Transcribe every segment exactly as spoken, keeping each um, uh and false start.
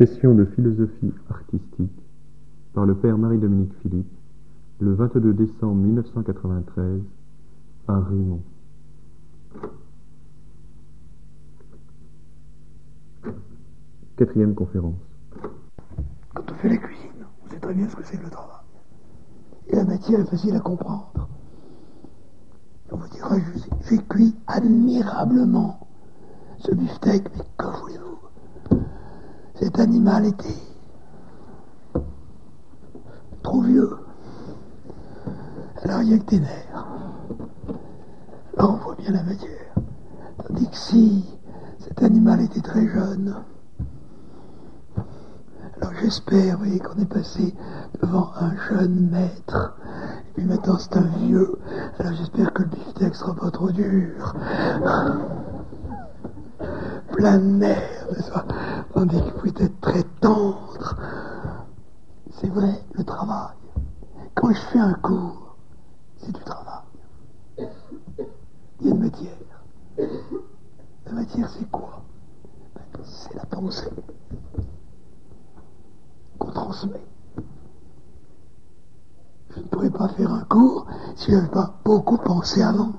Session de philosophie artistique par le père Marie-Dominique Philippe, le vingt-deux décembre mille neuf cent quatre-vingt-treize, à Rimont. Quatrième conférence. Quand on fait la cuisine, on sait très bien ce que c'est que le travail. Et la matière est facile à comprendre. On vous dira, j'ai cuit admirablement ce beefsteak, mais que voulez-vous? Cet animal était trop vieux. Alors il n'y a que des nerfs. Là on voit bien la matière. Tandis que si cet animal était très jeune, alors j'espère, vous voyez, qu'on est passé devant un jeune maître, et puis maintenant c'est un vieux, alors j'espère que le beefsteak sera pas trop dur. Plein de nerfs, n'est-ce pas? Tandis qu'il pouvait être très tendre. C'est vrai, le travail. Quand je fais un cours, c'est du travail. Il y a une matière. La matière, c'est quoi? Ben, c'est la pensée qu'on transmet. Je ne pourrais pas faire un cours si je n'avais pas beaucoup pensé avant.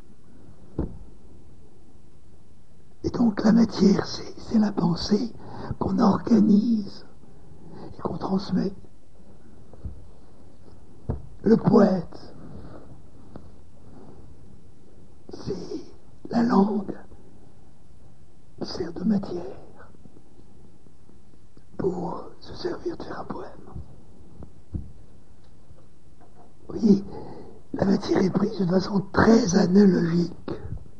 Et donc la matière, c'est, c'est la pensée qu'on organise et qu'on transmet. Le poète, c'est la langue qui sert de matière pour se servir de faire un poème. Vous voyez, la matière est prise de façon très analogique.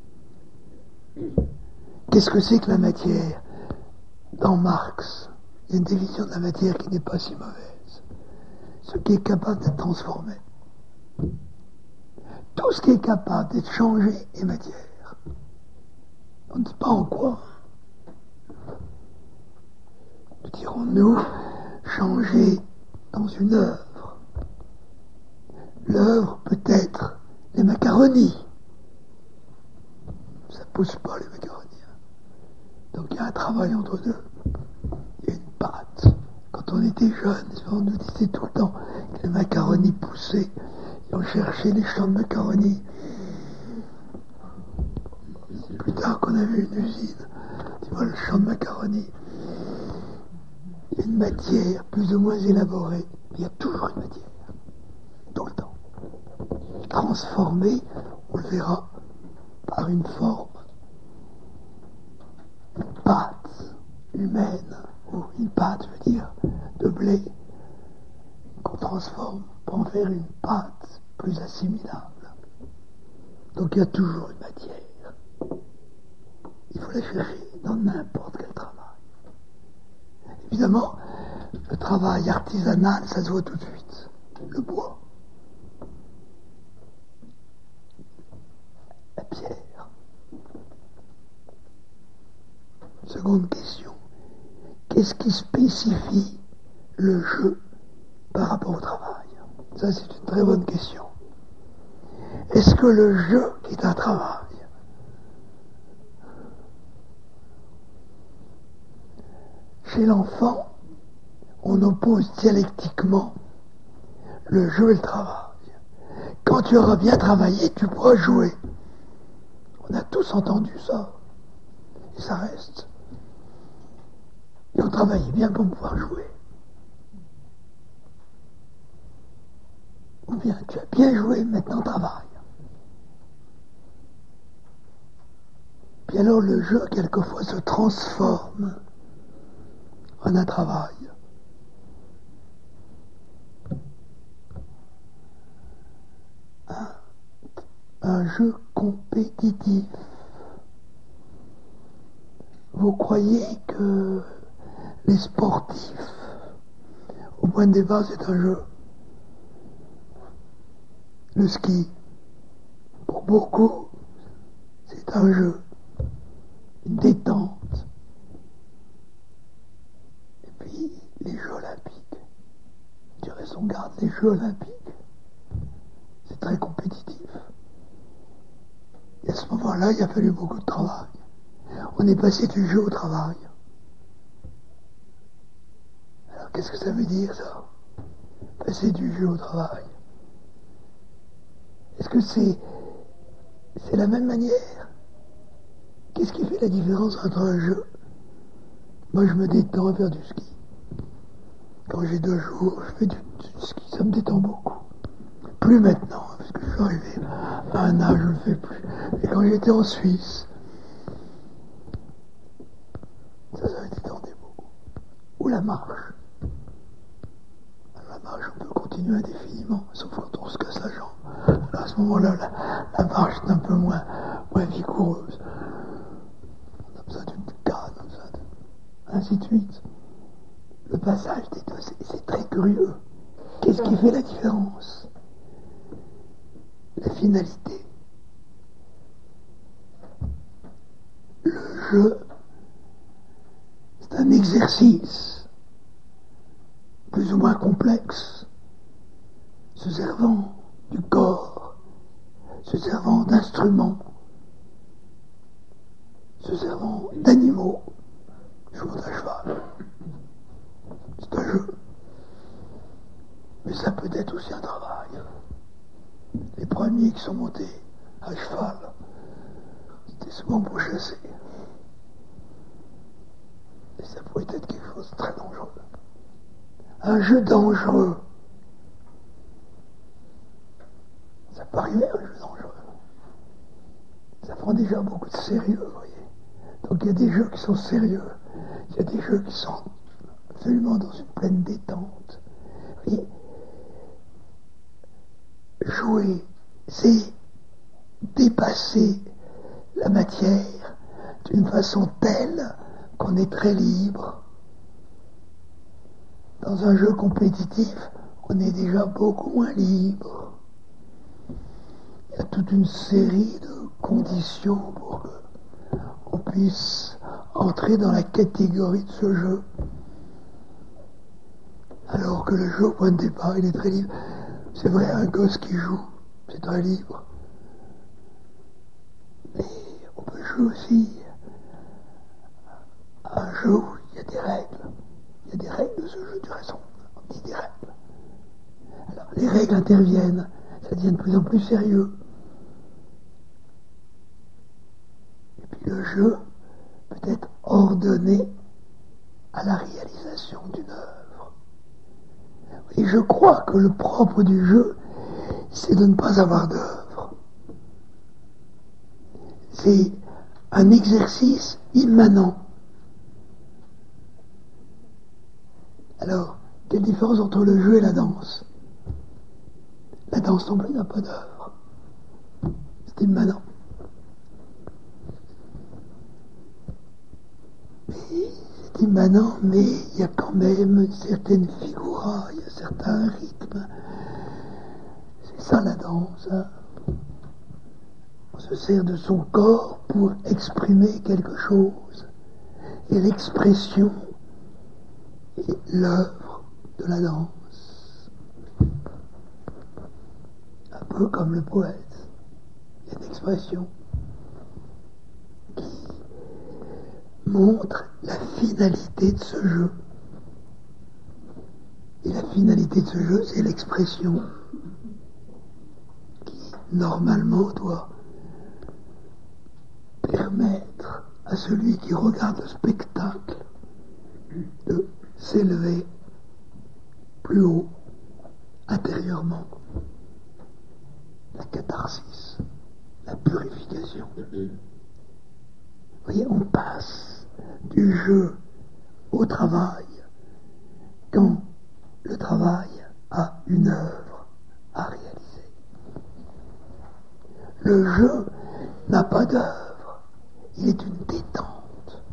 Qu'est-ce que c'est que la matière? Dans Marx, il y a une définition de la matière qui n'est pas si mauvaise. Ce qui est capable d'être transformé. Tout ce qui est capable d'être changé est matière. On ne dit pas en quoi. Nous dirons-nous changer dans une œuvre. L'œuvre peut être les macaronis. Ça ne pousse pas les macaronis. Donc il y a un travail entre deux. Il y a une pâte. Quand on était jeune, on nous disait tout le temps que les macaronis poussaient. Et on cherchait les champs de macaronis. Plus tard qu'on a vu une usine, tu vois le champ de macaronis. Il y a une matière plus ou moins élaborée. Mais il y a toujours une matière. Tout le temps. Transformée, on le verra, par une forme. Une pâte humaine, ou une pâte, je veux dire, de blé, qu'on transforme pour en faire une pâte plus assimilable. Donc il y a toujours une matière. Il faut la chercher dans n'importe quel travail. Évidemment, le travail artisanal, ça se voit tout de suite. Le bois, la pierre. Seconde question. Qu'est-ce qui spécifie le jeu par rapport au travail? Ça, c'est une très bonne question. Est-ce que le jeu est un travail? Chez l'enfant, on oppose dialectiquement le jeu et le travail. Quand tu auras bien travaillé, tu pourras jouer. On a tous entendu ça. Et ça reste. Et on travaillait bien pour pouvoir jouer. Ou bien tu as bien joué, maintenant travaille. Puis alors le jeu, quelquefois, se transforme en un travail. Un, un jeu compétitif. Vous croyez que les sportifs, au point de départ, c'est un jeu? Le ski, pour beaucoup, c'est un jeu, une détente. Et puis, les Jeux Olympiques. Je dirais, on garde les Jeux Olympiques. C'est très compétitif. Et à ce moment-là, il a fallu beaucoup de travail. On est passé du jeu au travail. qu'est-ce que ça veut dire, ça? Passer du jeu au travail. Est-ce que c'est c'est la même manière? Qu'est-ce qui fait la différence entre un jeu? Moi, je me détends à faire du ski. Quand j'ai deux jours, je fais du, du ski, ça me détend beaucoup. Plus maintenant, parce que je suis arrivé à un âge où je ne le fais plus. Et quand j'étais en Suisse, ça, ça me détendait beaucoup. Ou la marche. Alors, la marche, on peut continuer indéfiniment, sauf quand on se casse la jambe. Alors, à ce moment-là, la, la marche est un peu moins, moins vigoureuse. On a besoin d'une canne, on a besoin de... ainsi de suite. Le passage des deux, c'est, c'est très curieux. Qu'est-ce qui fait la différence? La finalité. Le jeu, c'est un exercice plus ou moins complexe, se servant du corps, se servant d'instruments, se servant d'animaux. Je monte à cheval. C'est un jeu. Mais ça peut être aussi un travail. Les premiers qui sont montés à cheval, c'était souvent pour chasser. Et ça pourrait être quelque chose de très dangereux. Un jeu dangereux. Ça peut arriver, un jeu dangereux. Ça prend déjà beaucoup de sérieux, vous voyez. Donc il y a des jeux qui sont sérieux. Il y a des jeux qui sont absolument dans une pleine détente. Vous voyez, jouer, c'est dépasser la matière d'une façon telle qu'on est très libre. Dans un jeu compétitif, on est déjà beaucoup moins libre. Il y a toute une série de conditions pour qu'on puisse entrer dans la catégorie de ce jeu. Alors que le jeu, au point de départ, il est très libre. C'est vrai, un gosse qui joue, c'est très libre. Mais on peut jouer aussi à un jeu où il y a des règles. Il y a des règles de ce jeu, tu raison. On dit des règles. Alors, les règles interviennent, ça devient de plus en plus sérieux. Et puis le jeu peut être ordonné à la réalisation d'une œuvre. Et je crois que le propre du jeu, c'est de ne pas avoir d'œuvre. C'est un exercice immanent. Alors, quelle différence entre le jeu et la danse? La danse non plus n'a pas d'œuvre. C'est immanent. Mais c'est immanent, mais il y a quand même une certaine figura, il y a certains rythmes. C'est ça la danse. Hein. On se sert de son corps pour exprimer quelque chose. Et l'expression est l'œuvre de la danse. Un peu comme le poète. Il y a une expression qui montre la finalité de ce jeu. Et la finalité de ce jeu, c'est l'expression qui, normalement, doit permettre à celui qui regarde le spectacle de s'élever plus haut, intérieurement. La catharsis, la purification. Vous voyez, on passe du jeu au travail quand le travail a une œuvre à réaliser. Le jeu n'a pas d'œuvre, il est une détente.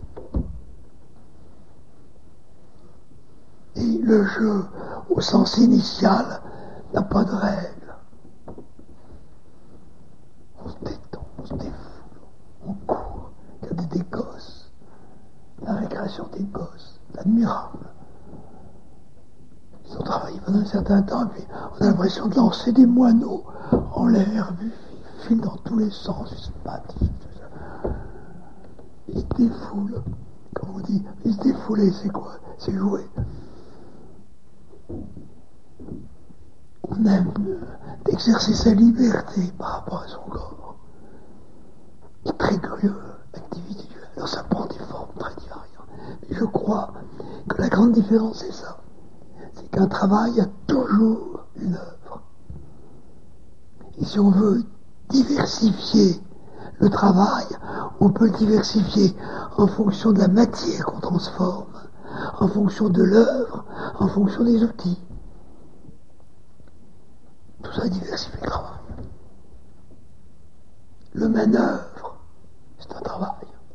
Et le jeu, au sens initial, n'a pas de règles. On se détend, on se défoule, on court. Il y a des, des gosses. La récréation des gosses, c'est admirable. Ils ont travaillé pendant un certain temps, et puis on a l'impression de lancer des moineaux en l'air, ils filent dans tous les sens, ils se battent, ils se défoulent. Comme on dit, ils se défouler, c'est quoi? C'est jouer. On aime d'exercer sa liberté par rapport à son corps. Il est très curieux, activité. Alors ça prend des formes très variées. Mais je crois que la grande différence c'est ça. C'est qu'un travail a toujours une œuvre. Et si on veut diversifier le travail, on peut le diversifier en fonction de la matière qu'on transforme, en fonction de l'œuvre, en fonction des outils. Tout ça diversifie le travail. Le manœuvre, c'est un travail.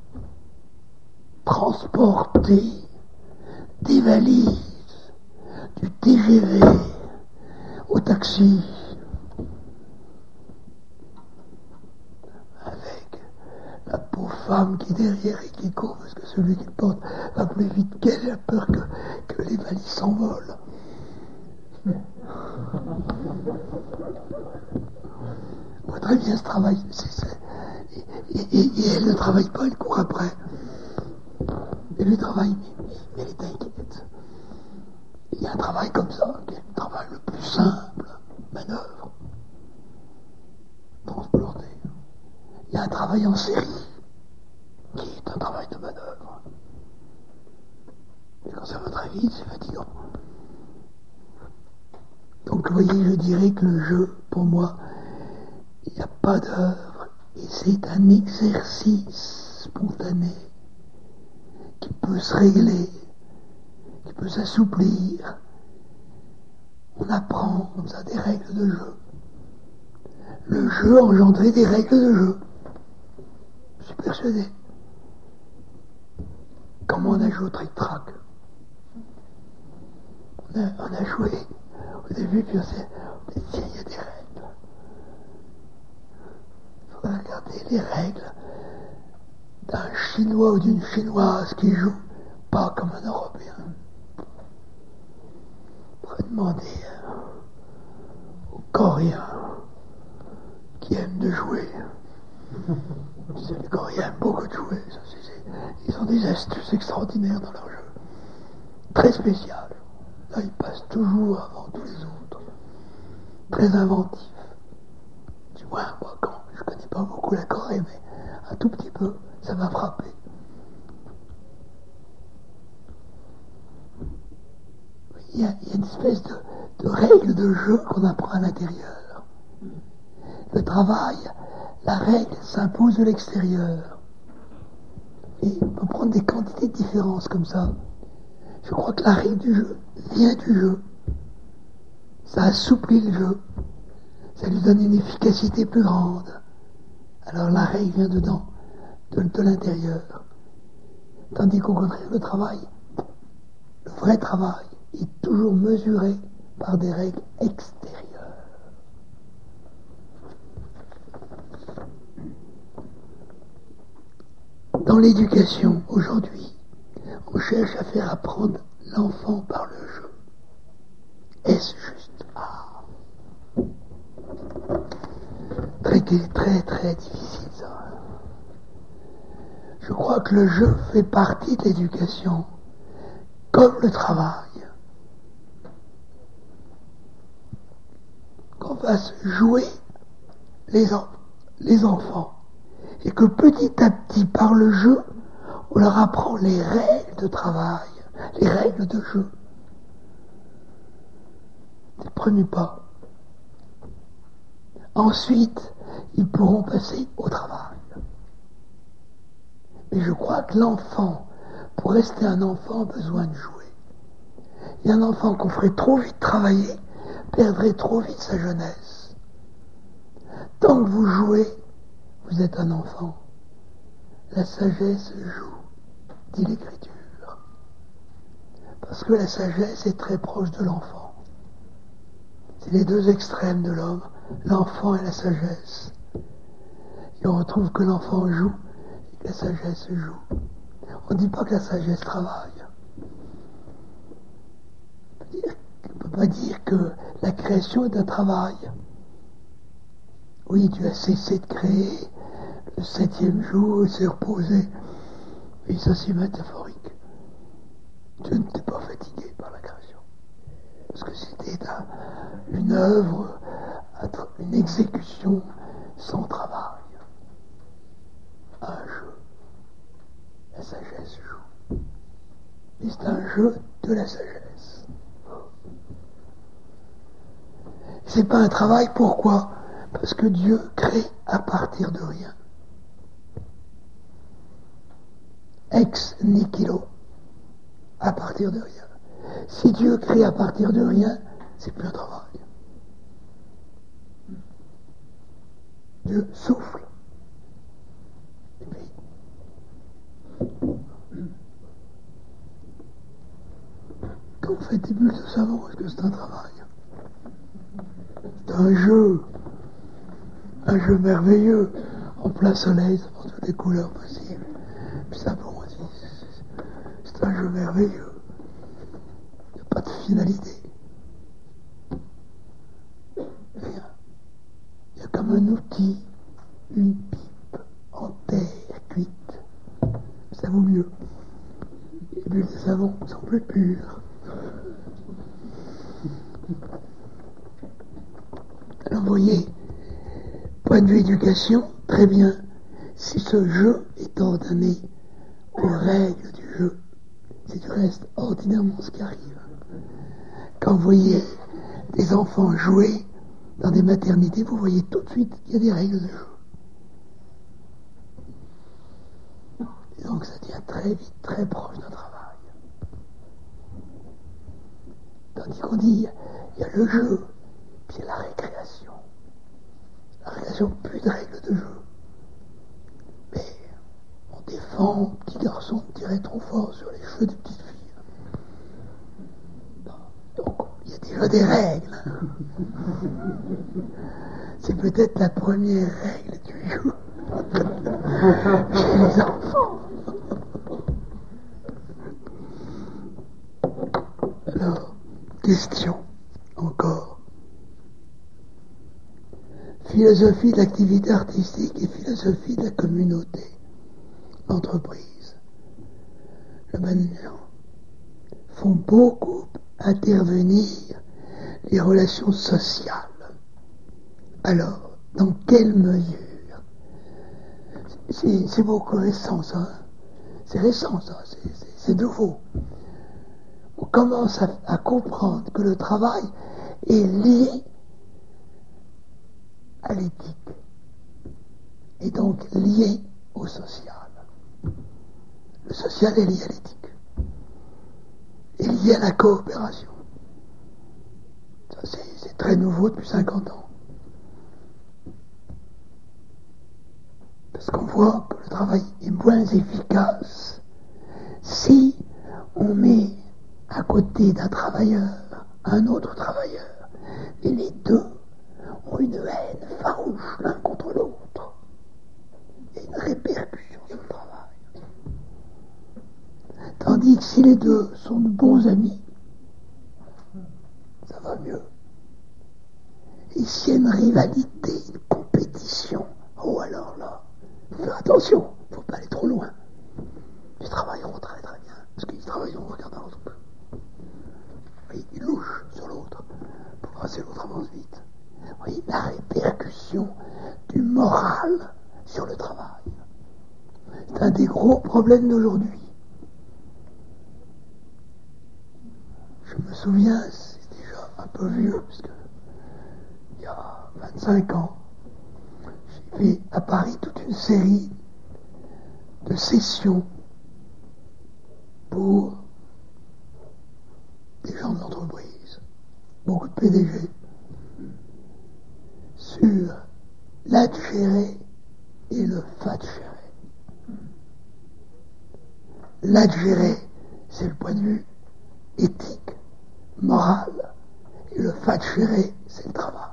Transporter des valises du T G V au taxi, avec la pauvre femme qui est derrière et qui court parce que celui qui le porte va plus vite qu'elle, a peur que, que les valises s'envolent. On voit très bien ce travail. C'est, c'est, et, et, et elle ne travaille pas, elle court après. Et lui travaille, mais, mais elle est inquiète. Il y a un travail comme ça, qui est le travail le plus simple, manœuvre, transporter. Il y a un travail en série, qui est un travail de manœuvre. Et quand ça va très vite, c'est fatigant. Donc vous voyez, je dirais que le jeu, pour moi, il n'y a pas d'œuvre, et c'est un exercice spontané qui peut se régler, qui peut s'assouplir. On apprend comme ça des règles de jeu. Le jeu engendrait des règles de jeu. Je suis persuadé. Comment on a joué au trick-track? On a, on a joué au début, puis on s'est dit, tiens, il y a des règles. Il faudrait regarder les règles d'un Chinois ou d'une Chinoise qui joue pas comme un Européen. On pourrait demander aux Coréens qui aiment de jouer. Les Coréens aiment beaucoup de jouer. Ça, c'est, c'est, ils ont des astuces extraordinaires dans leur jeu. Très spéciales. Là, ils passent toujours avant tous les autres. Très inventifs. Du moins, moi, quand je connais pas beaucoup la Corée, mais un tout petit peu, ça m'a frappé. Il y a, il y a une espèce de, de règle de jeu qu'on apprend à l'intérieur. Le travail, la règle s'impose de l'extérieur. Et on peut prendre des quantités de différences comme ça. Je crois que la règle du jeu vient du jeu. Ça assouplit le jeu. Ça lui donne une efficacité plus grande. Alors la règle vient dedans, de, de l'intérieur. Tandis qu'au contraire, le travail, le vrai travail, est toujours mesuré par des règles extérieures. Dans l'éducation, aujourd'hui, on cherche à faire apprendre l'enfant par le jeu. Est-ce juste? Ah. Très, très, très difficile, ça. Je crois que le jeu fait partie de l'éducation, comme le travail. Qu'on fasse jouer les, en- les enfants, et que petit à petit, par le jeu, on leur apprend les règles de travail, les règles de jeu. C'est le premier pas. Ensuite, ils pourront passer au travail. Mais je crois que l'enfant, pour rester un enfant, a besoin de jouer. Et un enfant qu'on ferait trop vite travailler, perdrait trop vite sa jeunesse. Tant que vous jouez, vous êtes un enfant. La sagesse joue, dit l'Écriture. Parce que la sagesse est très proche de l'enfant. C'est les deux extrêmes de l'homme, l'enfant et la sagesse. Et on retrouve que l'enfant joue et que la sagesse joue. On ne dit pas que la sagesse travaille. On ne peut pas dire que la création est un travail. Oui, Dieu a cessé de créer, le septième jour, il s'est reposé. Oui, ça c'est métaphorique. Dieu n'était pas fatigué par la création. Parce que est un, une œuvre, une exécution sans travail. Un jeu. La sagesse joue. Et c'est un jeu de la sagesse. C'est pas un travail, pourquoi? Parce que Dieu crée à partir de rien. Ex nihilo. À partir de rien. Si Dieu crée à partir de rien, c'est plus un travail. Dieu souffle. Et puis, quand vous faites des bulles de savon, est-ce que c'est un travail? C'est un jeu. Un jeu merveilleux. En plein soleil, ça prend toutes les couleurs possibles. Puis ça bondit. C'est un jeu merveilleux. Il n'y a pas de finalité. Rien. Il y a comme un outil, une pipe en terre cuite. Ça vaut mieux. Les bulles de savon sont plus pures. Alors vous voyez, point de vue éducation, très bien. Si ce jeu est ordonné aux règles du jeu, c'est du reste ordinairement ce qui arrive. Quand vous voyez des enfants jouer dans des maternités, vous voyez tout de suite qu'il y a des règles de jeu. Et donc ça devient très vite très proche d'un travail. Tandis qu'on dit, il y a le jeu, puis il y a la récréation. La récréation, plus de règles de jeu. Mais on défend, petit garçon tirait trop fort sur les cheveux des petites filles. Donc, il y a déjà des règles. C'est peut-être la première règle du jeu chez les enfants. Alors, question encore. Philosophie de l'activité artistique et philosophie de la communauté, l'entreprise, le management font beaucoup intervenir les relations sociales. Alors, dans quelle mesure? C'est, c'est beaucoup récent, ça. Hein? C'est récent, ça. C'est, c'est, c'est nouveau. On commence à, à comprendre que le travail est lié à l'éthique et donc lié au social. Le social est lié à l'éthique, est lié à la coopération. Ça, c'est, c'est très nouveau depuis cinquante ans. Parce qu'on voit que le travail est moins efficace si on met à côté d'un travailleur un autre travailleur, et les deux ont une haine farouche l'un contre l'autre et une répercussion sur le travail. Tandis que si les deux sont de bons amis, ça va mieux. Et s'il y a une rivalité, une compétition, oh alors là, il faut faire attention, il ne faut pas aller trop loin. Ils travailleront très très bien, parce qu'ils travaillent en regardant l'autre. Oui, ils louchent sur l'autre, pour passer l'autre avance vite. Vous voyez, la répercussion du moral sur le travail. C'est un des gros problèmes d'aujourd'hui. Je me souviens, c'est déjà un peu vieux, parce que il y a vingt-cinq ans, j'ai fait à Paris toute une série de sessions pour des gens de l'entreprise, beaucoup de P D G, sur l'adgéré et le fatgéré. L'adgéré, c'est le point de vue éthique, moral, et le fatgéré, c'est le travail.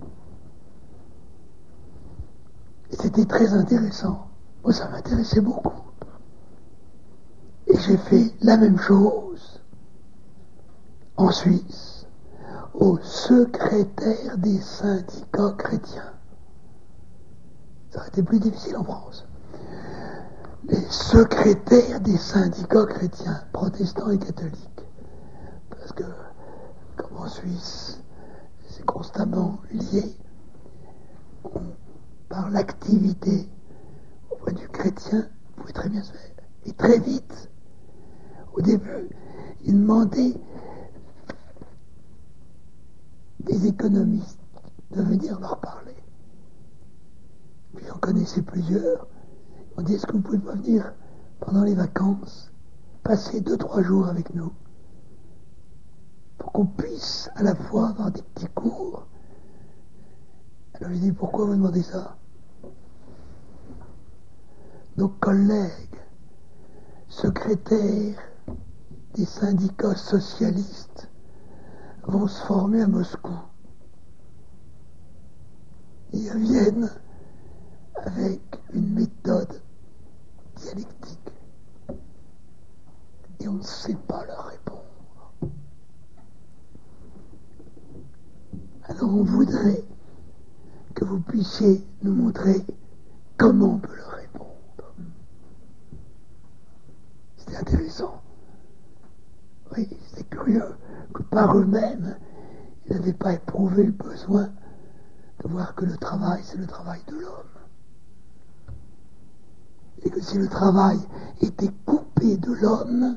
Et c'était très intéressant. Moi, ça m'intéressait beaucoup. Et j'ai fait la même chose en Suisse, au secrétaire des syndicats chrétiens. Ça aurait été plus difficile en France. Les secrétaires des syndicats chrétiens, protestants et catholiques. Parce que, comme en Suisse, c'est constamment lié. On, par l'activité auprès du chrétien, vous pouvez très bien se faire. Et très vite, au début, il demandait des économistes de venir leur parler. Puis j'en connaissais plusieurs. On dit, est-ce que vous pouvez pas venir pendant les vacances, passer deux, trois jours avec nous, pour qu'on puisse à la fois avoir des petits cours. Alors je dis, pourquoi vous demandez ça? Nos collègues, secrétaires des syndicats socialistes, vont se former à Moscou. Ils viennent avec une méthode dialectique. Et on ne sait pas leur répondre. Alors on voudrait que vous puissiez nous montrer comment on peut leur répondre. C'était intéressant. Oui, c'est curieux que par eux-mêmes, ils n'avaient pas éprouvé le besoin de voir que le travail, c'est le travail de l'homme. Et que si le travail était coupé de l'homme,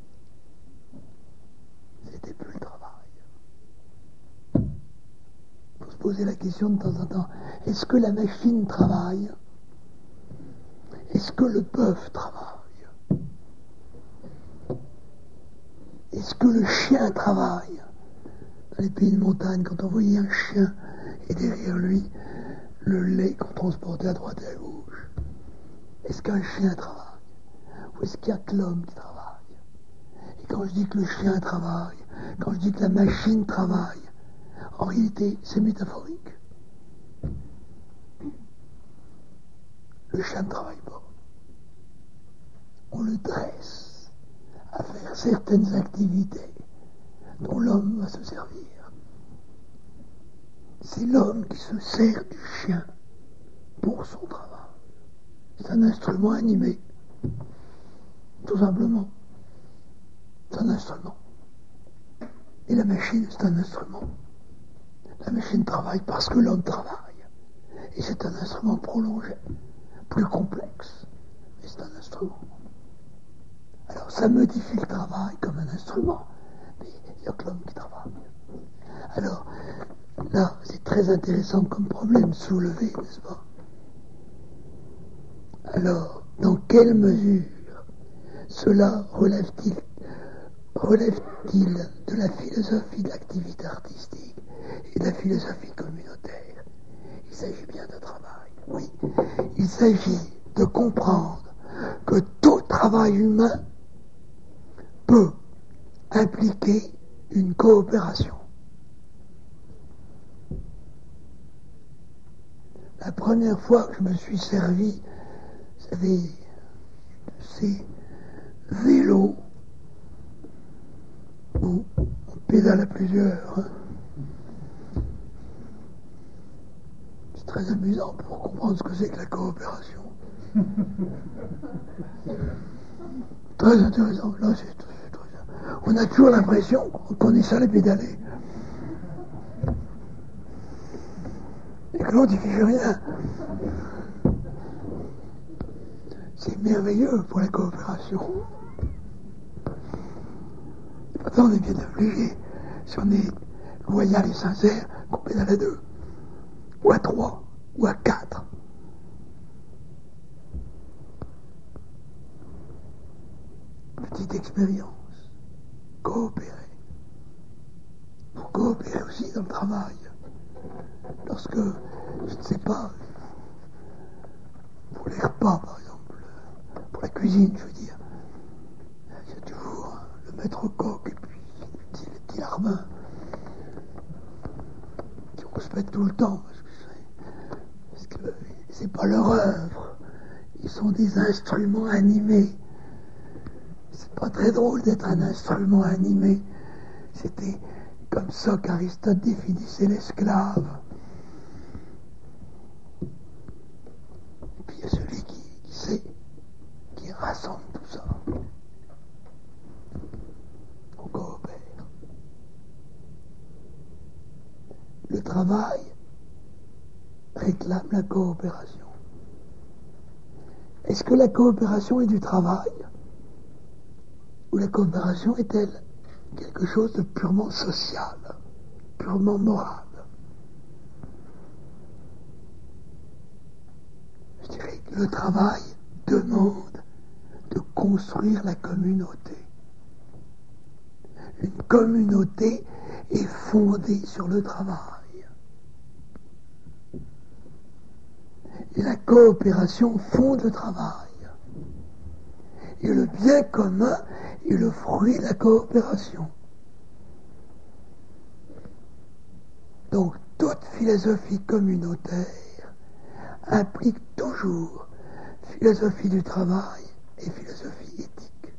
c'était plus le travail. Il faut se poser la question de temps en temps, est-ce que la machine travaille? Est-ce que le bœuf travaille? Est-ce que le chien travaille? Dans les pays de montagne, quand on voyait un chien et derrière lui le lait qu'on transportait à droite et à gauche, est-ce qu'un chien travaille? Ou est-ce qu'il n'y a que l'homme qui travaille? Et quand je dis que le chien travaille, quand je dis que la machine travaille, en réalité, c'est métaphorique. Le chien ne travaille pas. On le dresse à faire certaines activités dont l'homme va se servir. C'est l'homme qui se sert du chien pour son travail. C'est un instrument animé. Tout simplement. C'est un instrument. Et la machine, c'est un instrument. La machine travaille parce que l'homme travaille. Et c'est un instrument prolongé, plus complexe. Mais c'est un instrument. Alors ça modifie le travail comme un instrument. Mais il n'y a que l'homme qui travaille. Alors, là, c'est très intéressant comme problème soulevé, n'est-ce pas? Alors, dans quelle mesure cela relève-t-il, relève-t-il de la philosophie de l'activité artistique et de la philosophie communautaire? Il s'agit bien de travail, oui. Il s'agit de comprendre que tout travail humain peut impliquer une coopération. La première fois que je me suis servi, vous savez, de ces vélos où on pédale à plusieurs, hein. C'est très amusant pour comprendre ce que c'est que la coopération. Très intéressant. Là, c'est, c'est très... On a toujours l'impression qu'on est seul à pédaler. Et que l'autre, il ne fait rien. C'est merveilleux pour la coopération. Et pourtant, on est bien obligé, si on est loyal et sincère, qu'on pédale à deux, ou à trois, ou à quatre. Petite expérience. Coopérer. Pour coopérer aussi dans le travail. Lorsque, je ne sais pas, pour les repas par exemple, pour la cuisine je veux dire, il y a toujours le maître coq et puis les petits, les petits larbins qui vont se mettre tout le temps parce que, parce que c'est pas leur œuvre, ils sont des instruments animés. C'est pas très drôle d'être un instrument animé. C'était comme ça qu'Aristote définissait l'esclave. Et puis il y a celui qui, qui sait, qui rassemble tout ça. On coopère. le travail réclame la coopération. Est-ce que la coopération est du travail? Ou la coopération est-elle quelque chose de purement social, purement moral? Je dirais que le travail demande de construire la communauté. Une communauté est fondée sur le travail. Et la coopération fonde le travail. Et le bien commun est le fruit de la coopération. Donc, toute philosophie communautaire implique toujours philosophie du travail et philosophie éthique.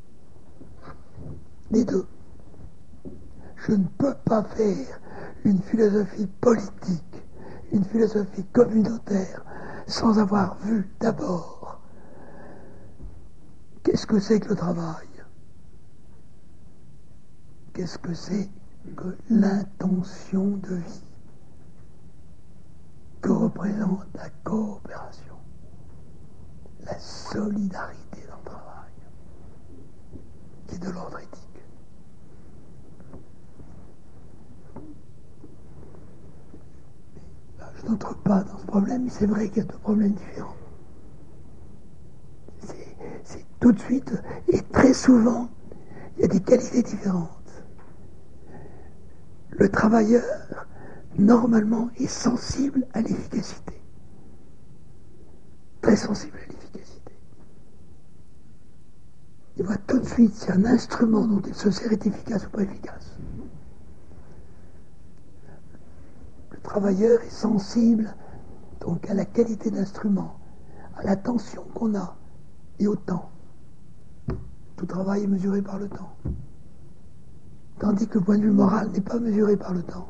Les deux. Je ne peux pas faire une philosophie politique, une philosophie communautaire, sans avoir vu d'abord qu'est-ce que c'est que le travail, qu'est-ce que c'est que l'intention de vie, que représente la coopération, la solidarité dans le travail, qui est de l'ordre éthique. Je n'entre pas dans ce problème, mais c'est vrai qu'il y a deux problèmes différents. C'est, c'est tout de suite, et très souvent, il y a des qualités différentes. Le travailleur, normalement, est sensible à l'efficacité. Très sensible à l'efficacité. Il voit tout de suite si un instrument dont il se sert est efficace ou pas efficace. Le travailleur est sensible donc à la qualité de l'instrument, à l'attention qu'on a et au temps. Tout travail est mesuré par le temps. Tandis que le point de vue moral n'est pas mesuré par le temps.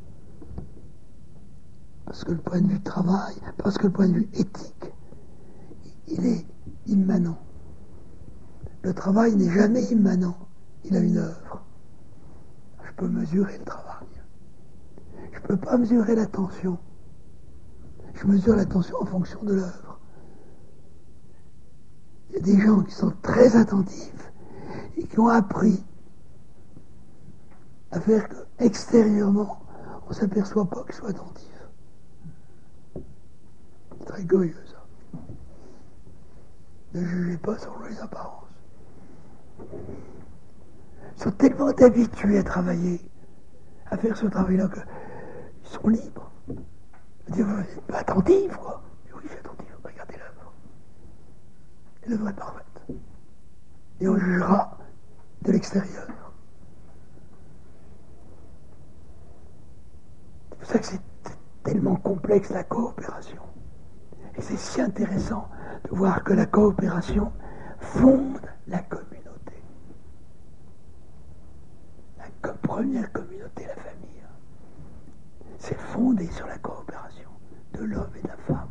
Parce que le point de vue travail, parce que le point de vue éthique, il est immanent. Le travail n'est jamais immanent, il a une œuvre. Je peux mesurer le travail. Je ne peux pas mesurer l'attention. Je mesure l'attention en fonction de l'œuvre. Il y a des gens qui sont très attentifs et qui ont appris à faire qu'extérieurement, on ne s'aperçoit pas qu'ils soient attentifs. C'est très curieux, ça. Ne jugez pas selon les apparences. Ils sont tellement habitués à travailler, à faire ce travail-là, qu'ils sont libres. Dire, vous n'êtes pas attentif, quoi. Oui, je suis attentif, regardez l'œuvre. Et l'œuvre est parfaite. Et on jugera de l'extérieur. C'est pour ça que c'est tellement complexe, la coopération. Et c'est si intéressant de voir que la coopération fonde la communauté. La co- première communauté, la famille. C'est fondé sur la coopération de l'homme et de la femme.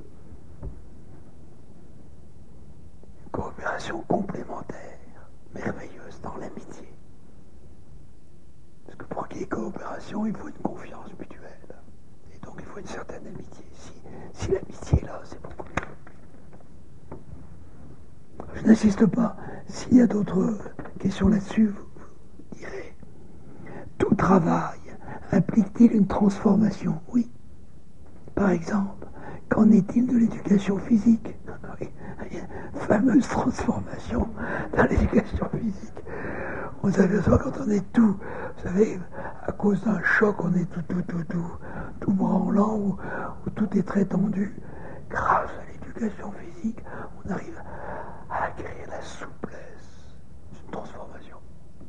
Une coopération complémentaire, merveilleuse dans l'amitié. Parce que pour qu'il y ait coopération, il faut une confiance mutuelle. Et donc il faut une certaine amitié. Si, si l'amitié est là, c'est beaucoup mieux. Je n'insiste pas. S'il y a d'autres questions là-dessus, vous, vous direz. Tout travail implique-t-il une transformation? Oui. Par exemple, qu'en est-il de l'éducation physique? Oui, il y a une fameuse transformation dans l'éducation physique. On s'aperçoit quand on est tout, vous savez, à cause d'un choc, on est tout, tout, tout, tout, tout branlant, où, où tout est très tendu. Grâce à l'éducation physique, on arrive à acquérir la souplesse. C'est une transformation.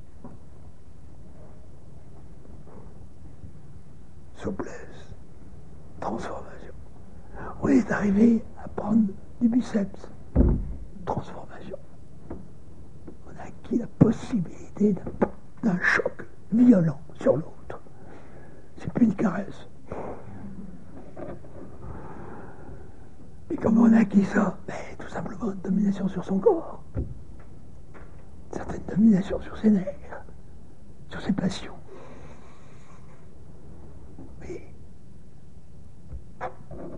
Souplesse, transformation. On est arrivé à prendre du biceps, transformation. On a acquis la possibilité d'un, d'un choc violent sur l'autre. C'est plus une caresse. Et comment on a acquis ça? Ben, tout simplement une domination sur son corps. Une certaine domination sur ses nerfs, sur ses passions. Mais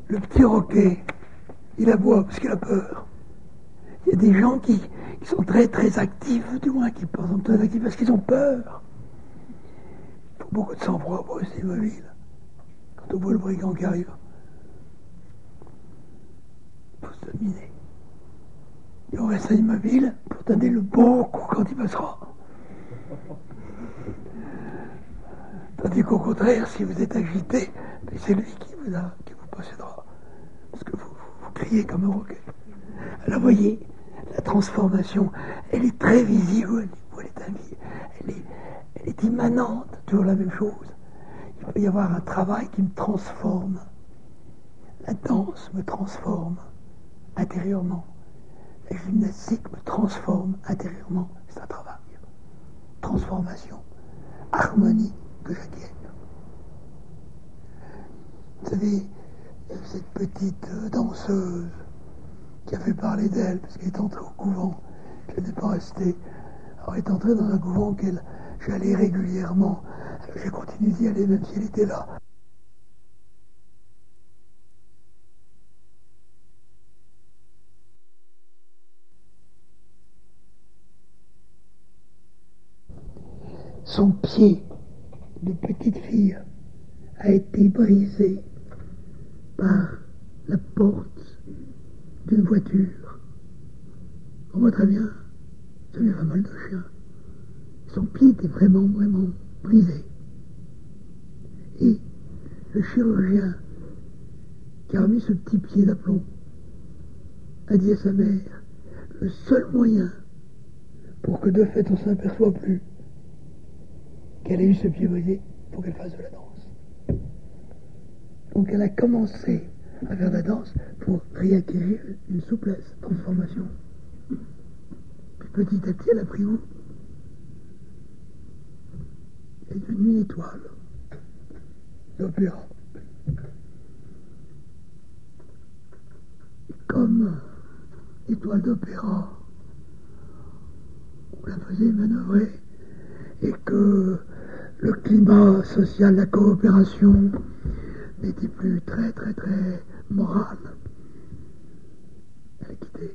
le petit Roquet, il aboie parce qu'il a peur. Il y a des gens qui, qui sont très très actifs, du moins qui sont très actifs parce qu'ils ont peur. Il faut beaucoup de sang-froid pour rester immobile. Quand on voit le brigand qui arrive, il faut se dominer. Et on reste immobile pour donner le bon coup quand il passera. Tandis qu'au contraire, si vous êtes agité, c'est lui qui vous, a, qui vous possédera. Parce que vous, vous, vous criez comme un roquet. Alors voyez, la transformation, elle est très visible, elle est, elle est, elle est immanente, toujours la même chose. Il peut y avoir un travail qui me transforme. La danse me transforme intérieurement. La gymnastique me transforme intérieurement. C'est un travail. Transformation, harmonie que j'acquiers. Vous savez, cette petite danseuse qui a fait parler d'elle parce qu'elle est entrée au couvent, qu'elle n'est pas restée. Alors elle est entrée dans un couvent qu'elle j'allais régulièrement. Alors j'ai continué d'y aller même si elle était là. Son pied de petite fille a été brisé par la porte d'une voiture. On voit très bien, ça lui fait mal de chien. Son pied était vraiment, vraiment brisé. Et le chirurgien qui a remis ce petit pied d'aplomb a dit à sa mère, le seul moyen pour que de fait on ne s'aperçoive plus qu'elle ait eu ce pied brisé, il faut qu'elle fasse de la danse. Donc elle a commencé à faire de la danse pour réacquérir une souplesse, transformation. Puis petit à petit, elle a pris goût. Elle est devenue une étoile d'opéra. Et comme étoile d'opéra, on la faisait manœuvrer et que le climat social, la coopération n'était plus très très très moral. Elle a quitté.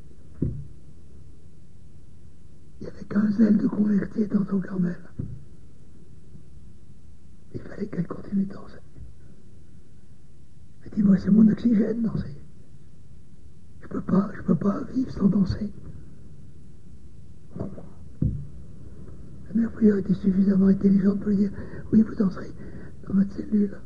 Il n'y avait qu'un zèle de converti dans son Carmel. Il fallait qu'elle continue de danser. Mais dis-moi, c'est mon oxygène, danser. Je peux pas, je peux pas vivre sans danser. Non. La mère prière était suffisamment intelligente pour lui dire, oui, vous danserez dans votre cellule.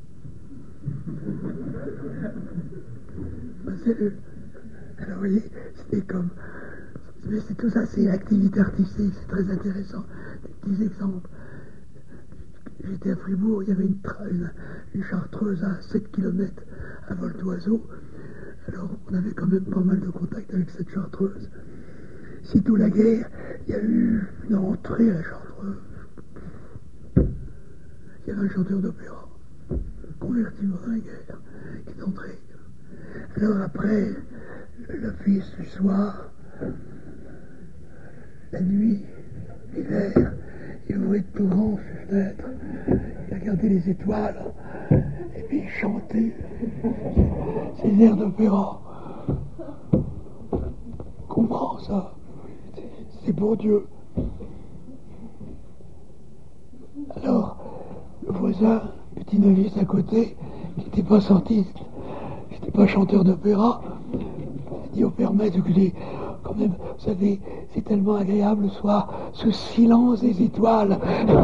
Ma cellule. Alors, vous voyez, c'était comme... Mais c'est tout ça, c'est l'activité artistique, c'est très intéressant. Des petits exemples. J'étais à Fribourg, il y avait une, tra- une, une chartreuse à sept kilomètres à vol d'oiseau. Alors, on avait quand même pas mal de contact avec cette chartreuse. Sitôt la guerre, il y a eu une rentrée à la chartreuse. Il y avait un chanteur d'opéra, converti pendant la guerre, qui est entré. Alors après, l'office du soir, la nuit, l'hiver, il ouvrait tout grand ses fenêtres, il regardait les étoiles, et puis il chantait ses airs d'opéra. Comprends ça, c'est pour Dieu. Alors, le voisin, petit novice à côté, qui n'était pas sorti, qui n'était pas chanteur d'opéra, a dit au père maître, écoutez, quand même, vous savez, c'est tellement agréable le soir, ce silence des étoiles.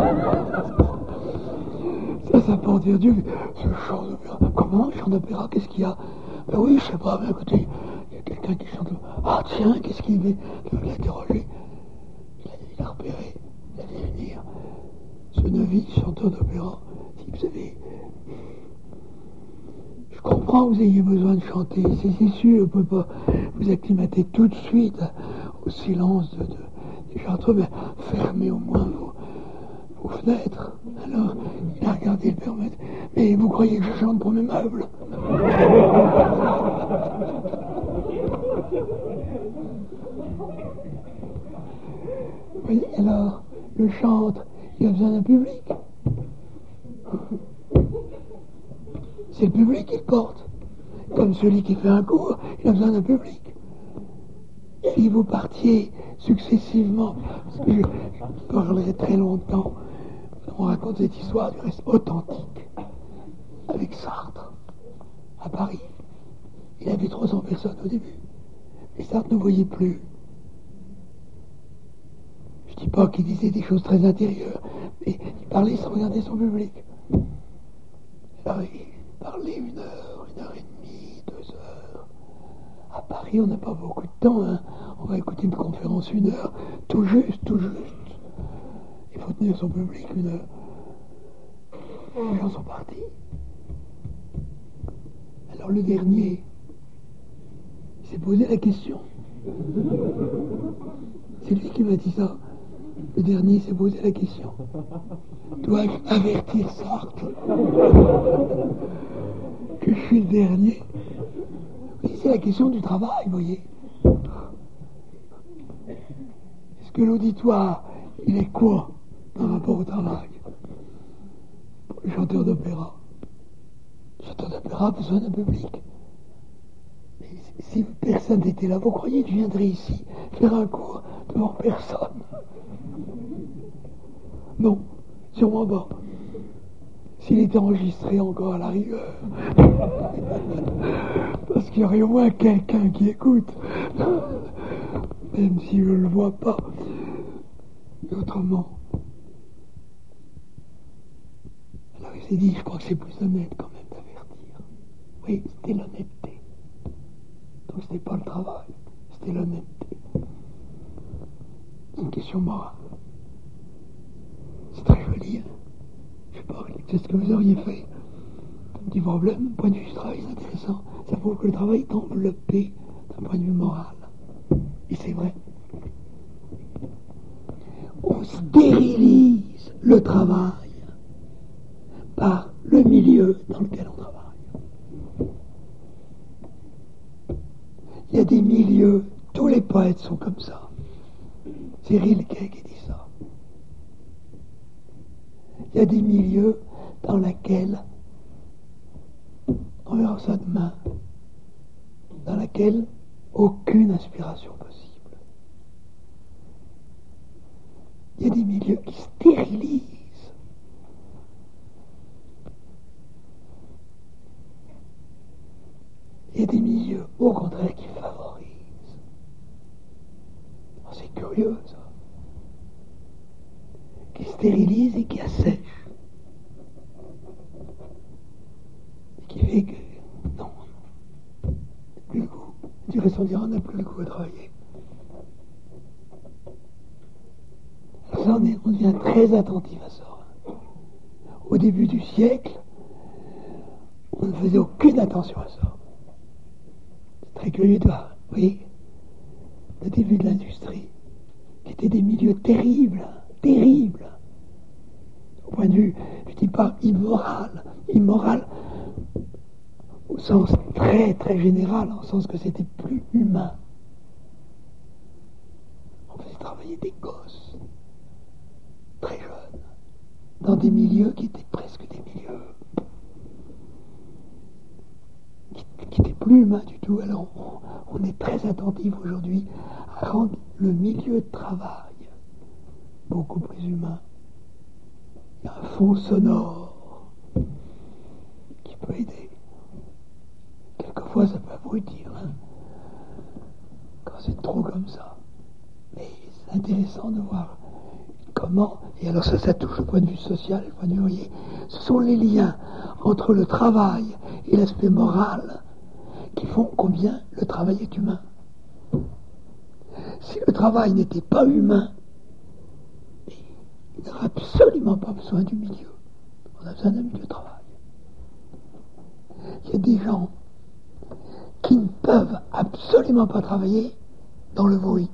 Ça, ça peut en dire Dieu, ce chant d'opéra. Comment, chant d'opéra, qu'est-ce qu'il y a? Ben oui, je sais pas, mais écoutez, il y a quelqu'un qui chante. Ah tiens, qu'est-ce qu'il veut l'interroger? Il a, il a repéré, il a dit venir. Ce novice, chanteur d'opéra, si vous savez, je comprends que vous ayez besoin de chanter, c'est, c'est sûr, on ne peut pas vous acclimater tout de suite au silence de, de, des chartreux, mais fermez au moins vos, vos fenêtres. Alors, il a regardé le père maître, mais vous croyez que je chante pour mes meubles? Vous voyez, alors, le chantre, il a besoin d'un public. C'est le public qui le porte. Comme celui qui fait un cours, il a besoin d'un public. Si vous partiez successivement, parce que je, je parlerai très longtemps, on raconte cette histoire du reste authentique, avec Sartre, à Paris. Il avait trois cents personnes au début. Et Sartre ne voyait plus. Je ne dis pas qu'il disait des choses très intérieures, mais il parlait sans regarder son public. Alors il parlait une heure, une heure et demie, deux heures. À Paris, on n'a pas beaucoup de temps, hein. On va écouter une conférence une heure, tout juste, tout juste. Il faut tenir son public une heure. Les gens sont partis. Alors le dernier, il s'est posé la question. C'est lui qui m'a dit ça. Le dernier s'est posé la question. Dois-je avertir Sartre que je suis le dernier? Oui, c'est la question du travail, vous voyez. Est-ce que l'auditoire, il est quoi par rapport au travail? Pour le chanteur d'opéra. Le chanteur d'opéra a besoin d'un public. Mais si personne n'était là, vous croyez que je viendrais ici faire un cours devant personne? Non, sûrement pas. S'il était enregistré encore à la rigueur. Parce qu'il y aurait au moins quelqu'un qui écoute. Même si je ne le vois pas. Mais autrement. Alors il s'est dit, je crois que c'est plus honnête quand même d'avertir. Oui, c'était l'honnêteté. Donc c'était pas le travail, c'était l'honnêteté. C'est une question morale. C'est très joli, hein. Je sais pas, c'est ce que vous auriez fait. Un petit problème, d'un point de vue du travail, c'est intéressant. Ça prouve que le travail est enveloppé d'un point de vue moral. Et c'est vrai. On stérilise le travail par le milieu dans lequel on travaille. Il y a des milieux, tous les poètes sont comme ça. C'est Rilke qui dit ça. Il y a des milieux dans lesquels, on verra ça demain, dans lesquels aucune inspiration possible. Il y a des milieux qui stérilisent. Il y a des milieux, au contraire, qui favorisent. Oh, c'est curieux, ça. Qui stérilisent et qui assèchent. Et qui fait que, non, on n'a plus le goût. Du reste, on dira, on n'a plus le goût à travailler. Alors ça, on, est, on devient très attentif à ça. Au début du siècle, on ne faisait aucune attention à ça. C'est très curieux de voir, vous voyez, le début de l'industrie, qui étaient des milieux terribles, terribles, au point de vue, je ne dis pas immoral, immoral au sens très très général, au sens que c'était plus humain. On faisait travailler des gosses, très jeunes, dans des milieux qui étaient presque des milieux qui, qui étaient plus humains du tout. Alors on, on est très attentif aujourd'hui à rendre le milieu de travail beaucoup plus humain. Il y a un fond sonore qui peut aider. Quelquefois ça peut abrutir, hein, quand c'est trop comme ça. Mais c'est intéressant de voir comment, et alors ça, ça touche le point de vue social, le point de vue, voyez, ce sont les liens entre le travail et l'aspect moral qui font combien le travail est humain. Si le travail n'était pas humain, il n'aurait absolument pas besoin du milieu. On a besoin d'un milieu de travail. Il y a des gens qui ne peuvent absolument pas travailler dans le bruit.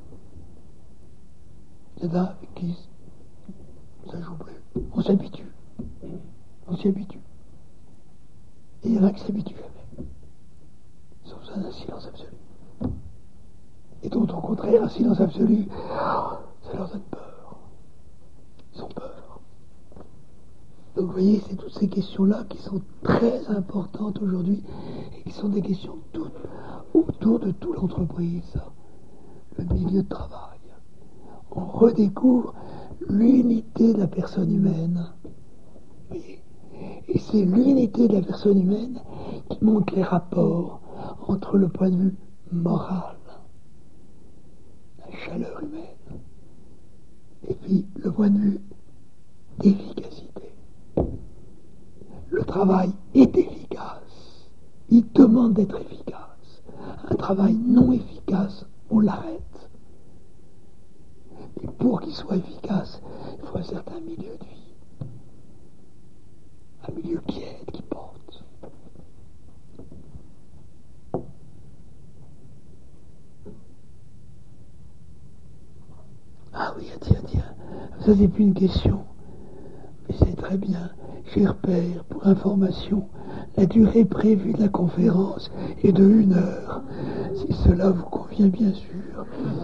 C'est là avec qui ça joue plus. On s'habitue. On s'y habitue. Et il y en a qui s'habituent jamais. Ils ont besoin d'un silence absolu. Et d'autres, au contraire, un silence absolu, ça leur donne peur. Ils ont peur. Donc vous voyez, c'est toutes ces questions-là qui sont très importantes aujourd'hui et qui sont des questions toutes autour de toute l'entreprise, le milieu de travail. On redécouvre l'unité de la personne humaine. Vous voyez ? Et c'est l'unité de la personne humaine qui montre les rapports entre le point de vue moral, la chaleur humaine, et puis le point de vue d'efficacité. Le travail est efficace. Il demande d'être efficace. Un travail non efficace, on l'arrête. Et pour qu'il soit efficace, il faut un certain milieu de vie. Un milieu qui aide, qui porte. Ah oui, tiens, tiens. Ça, c'est plus une question. Mais c'est très bien. Cher père, pour information, la durée prévue de la conférence est de une heure. Si cela vous convient, bien sûr.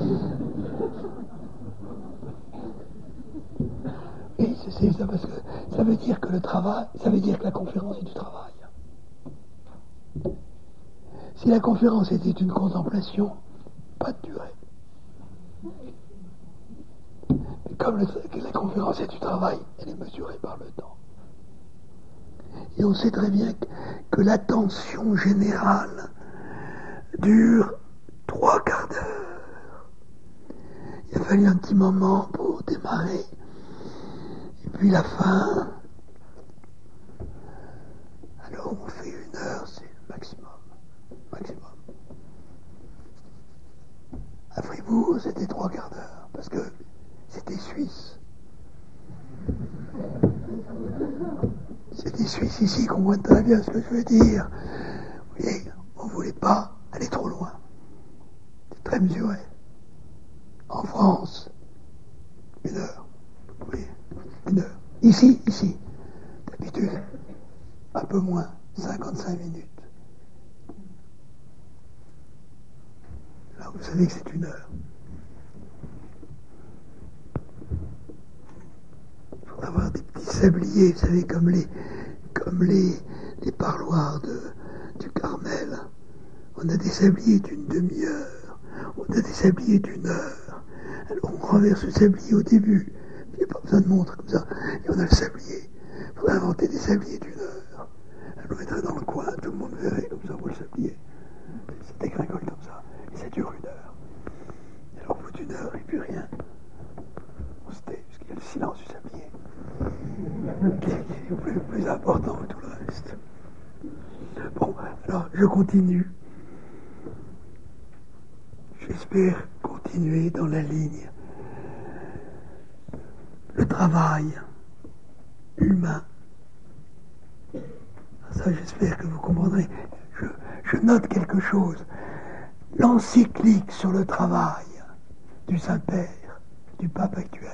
Oui, c'est ça, parce que ça veut dire que le travail, ça veut dire que la conférence est du travail. Si la conférence était une contemplation, pas de durée. Mais comme le, la conférence est du travail, elle est mesurée par le temps. Et on sait très bien que, que l'attention générale dure trois quarts d'heure. Il a fallu un petit moment pour démarrer. Et puis la fin. Alors on fait une heure, c'est le maximum. Maximum. À Fribourg, c'était trois quarts d'heure, parce que c'était suisse. C'était suisse ici, qu'on voit très bien ce que je veux dire. Vous voyez, on ne voulait pas aller trop loin. C'est très mesuré. En France, une heure. Vous voyez, une heure. Ici, ici, d'habitude, un peu moins, cinquante-cinq minutes. Là, vous savez que c'est une heure. Il faut avoir des petits sabliers, vous savez, comme les, comme les, les parloirs de, du Carmel. On a des sabliers d'une demi-heure, on a des sabliers d'une heure. Alors on renverse le sablier au début, il n'y a pas besoin de montre comme ça, et on a le sablier. Il faudrait inventer des sabliers d'une heure. On le mettrait dans le coin, tout le monde verrait comme ça, on voit le sablier. Ça dégringole comme ça, et ça dure une heure. Et alors au bout d'une heure, il n'y a plus rien. On se tait, parce qu'il y a le silence du sablier, qui est plus, plus important que tout le reste. Bon, alors je continue. J'espère continuer dans la ligne. Le travail humain. Ça, j'espère que vous comprendrez. Je, je note quelque chose. L'encyclique sur le travail du Saint-Père, du pape actuel,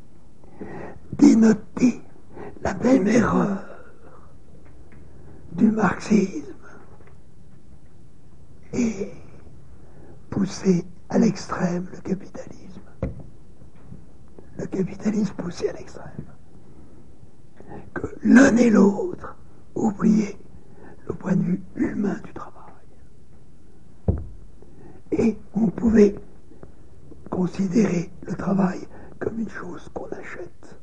dénotait la même erreur du marxisme et poussait à l'extrême le capitalisme. Le capitalisme poussé à l'extrême. Que l'un et l'autre oubliaient le point de vue humain du travail. Et on pouvait considérer le travail comme une chose qu'on achète.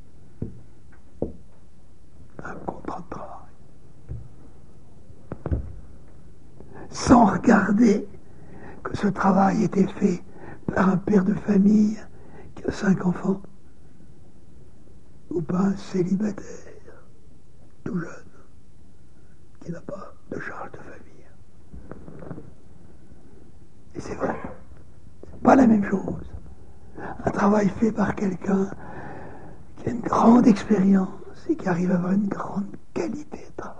Un contrat de travail. Sans regarder que ce travail était fait par un père de famille qui a cinq enfants, ou pas un célibataire, tout jeune, qui n'a pas de charge de famille. Et c'est vrai, c'est pas la même chose. Un travail fait par quelqu'un qui a une grande expérience et qui arrive à avoir une grande qualité de travail.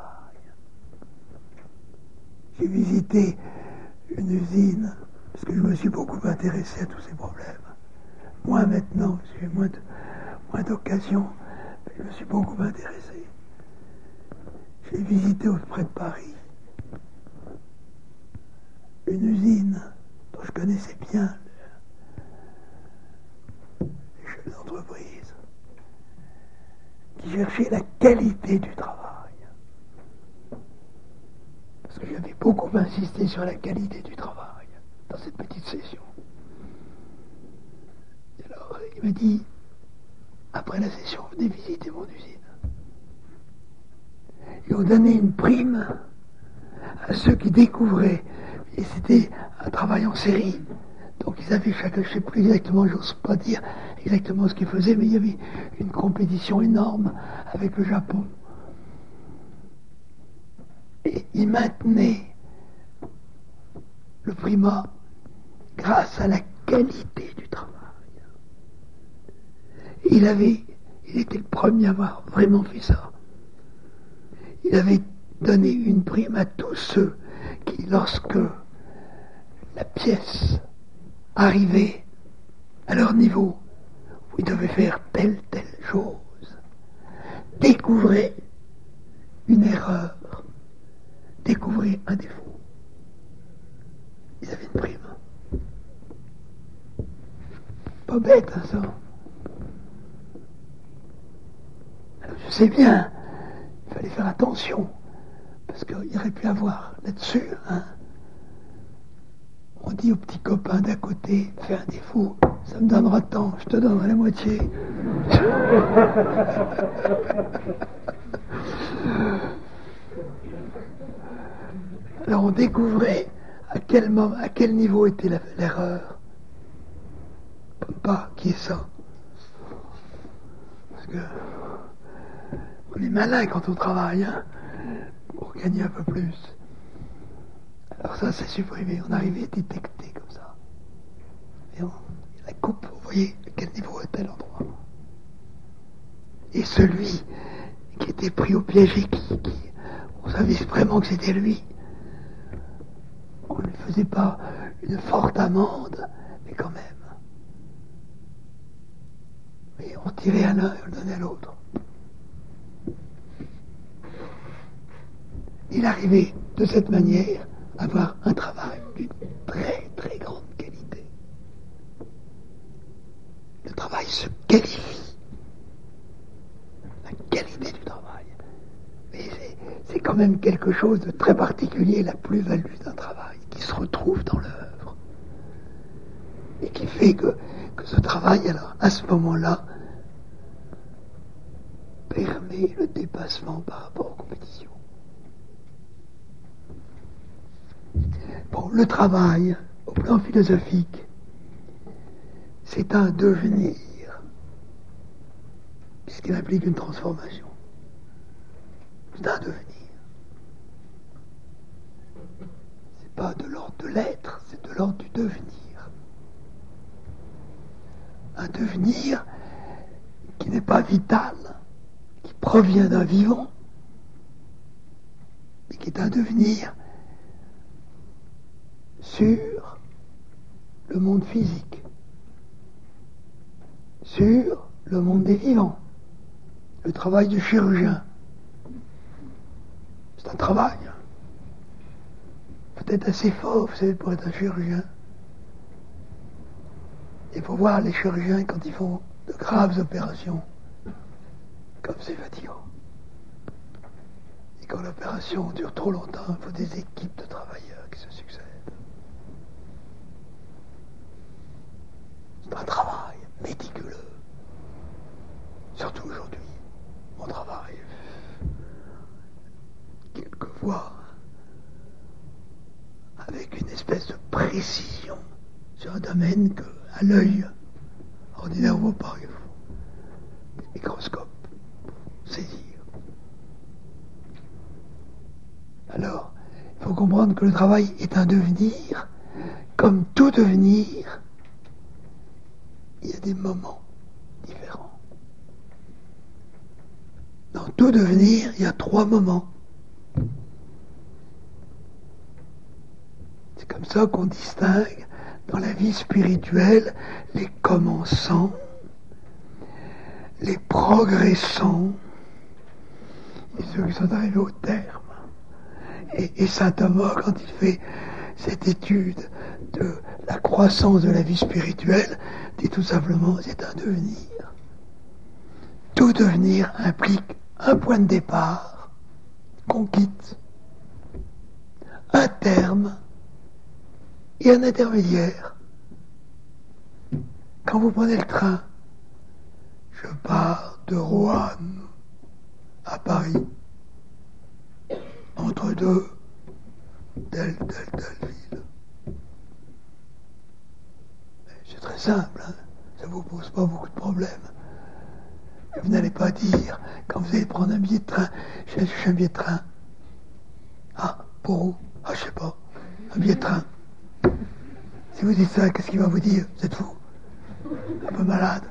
J'ai visité une usine, parce que je me suis beaucoup intéressé à tous ces problèmes. Moi maintenant, parce que j'ai moins, de, moins d'occasions, mais je me suis beaucoup intéressé. J'ai visité auprès de Paris une usine dont je connaissais bien les chefs d'entreprise, qui cherchaient la qualité du travail. parce que j'avais beaucoup insisté sur la qualité du travail dans cette petite session. Et alors, il m'a dit, après la session, venez visiter mon usine. Ils ont donné une prime à ceux qui découvraient, et c'était un travail en série. Donc ils avaient chacun, je ne sais plus exactement, j'ose pas dire exactement ce qu'ils faisaient, mais il y avait une compétition énorme avec le Japon. Et ils maintenaient le primat grâce à la qualité du travail. Et il avait, il était le premier à avoir vraiment fait ça. Il avait donné une prime à tous ceux qui, lorsque la pièce arrivait à leur niveau, où ils devaient faire telle, telle chose, découvraient une erreur, découvraient un défaut. Ils avaient une prime. Pas bête, hein, ça. Alors, je sais bien, il fallait faire attention, parce qu'il aurait pu avoir là-dessus, hein. On dit au petit copain d'à côté, fais un défaut, ça me donnera tant, je te donnerai la moitié. Alors on découvrait à quel moment, à quel niveau était la, l'erreur. Pas qui est ça. Parce que on est malin quand on travaille, hein, pour gagner un peu plus. Alors ça, c'est supprimé. On arrivait à détecter comme ça. Et on, la coupe, vous voyez à quel niveau est tel endroit. Et celui qui était pris au piège et qui, qui on savait vraiment que c'était lui, on ne lui faisait pas une forte amende, mais quand même. Et on tirait à l'un et on le donnait à l'autre. Il arrivait de cette manière à avoir un travail d'une très très grande qualité. Le travail se qualifie. La qualité du travail. Mais c'est, c'est quand même quelque chose de très particulier, la plus-value d'un travail, qui se retrouve dans l'œuvre. Et qui fait que, que ce travail, alors, à ce moment-là, permet le dépassement par rapport aux compétitions. Bon, le travail, au plan philosophique, c'est un devenir, puisqu'il implique une transformation. C'est un devenir. C'est pas de l'ordre de l'être, c'est de l'ordre du devenir. Un devenir qui n'est pas vital, qui provient d'un vivant, mais qui est un devenir sur le monde physique, sur le monde des vivants. Le travail du chirurgien, c'est un travail peut-être assez fort, vous savez, pour être un chirurgien. Il faut voir les chirurgiens quand ils font de graves opérations, comme c'est fatigant. Et quand l'opération dure trop longtemps, il faut des équipes de travailleurs qui se succèdent. C'est un travail méticuleux. Surtout aujourd'hui, mon travail, quelquefois, avec une espèce de précision sur un domaine que, à l'œil ordinaire, on ne voit pas. Il faut des microscopes pour saisir. Alors, il faut comprendre que le travail est un devenir. Comme tout devenir, il y a des moments différents. Dans tout devenir, il y a trois moments. C'est comme ça qu'on distingue dans la vie spirituelle les commençants, les progressants et ceux qui sont arrivés au terme. Et, et saint Thomas, quand il fait cette étude de la croissance de la vie spirituelle, dit tout simplement, c'est un devenir. Tout devenir implique un point de départ qu'on quitte. un terme et un intermédiaire. Quand vous prenez le train, je pars de Roanne à Paris, entre deux, telle, telle, telle ville. C'est très simple, hein, ça ne vous pose pas beaucoup de problèmes. Vous n'allez pas dire, quand vous allez prendre un billet de train, je cherche un billet de train. Ah, pour où? Ah, je sais pas. Un billet de train. Si vous dites ça, qu'est-ce qu'il va vous dire? Vous êtes fou? Un peu malade.